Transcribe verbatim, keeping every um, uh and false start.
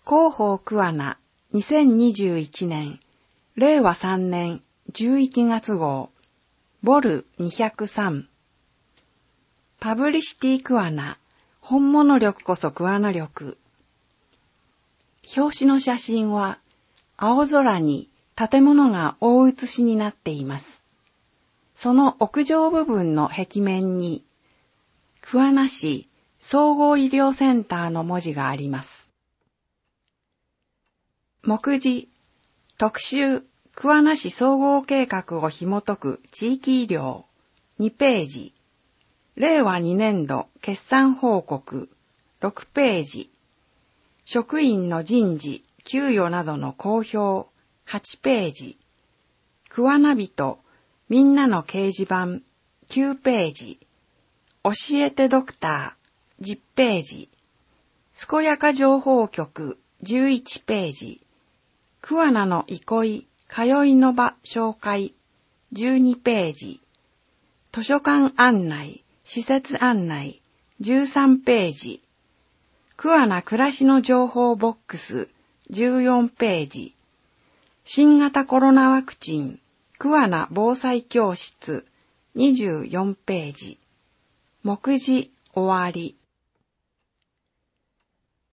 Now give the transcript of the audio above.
広報桑名にせんにじゅういちねんれいわさんねんじゅういちがつ号ボルにひゃくさんパブリシティ桑名本物力こそ桑名力。表紙の写真は青空に建物が大写しになっています。その屋上部分の壁面に桑名市総合医療センターの文字があります。目次特集桑名市総合計画を紐解く地域医療にページ、れいわにねんど決算報告ろくページ、職員の人事給与などの公表はちページ、桑名人みんなの掲示板きゅうページ、教えてドクターじゅっページ、健やか情報局じゅういちページ、桑名の憩い通いの場紹介じゅうにページ、図書館案内施設案内じゅうさんページ、桑名暮らしの情報ボックスじゅうよんページ、新型コロナワクチン桑名防災教室にじゅうよんページ、目次終わり。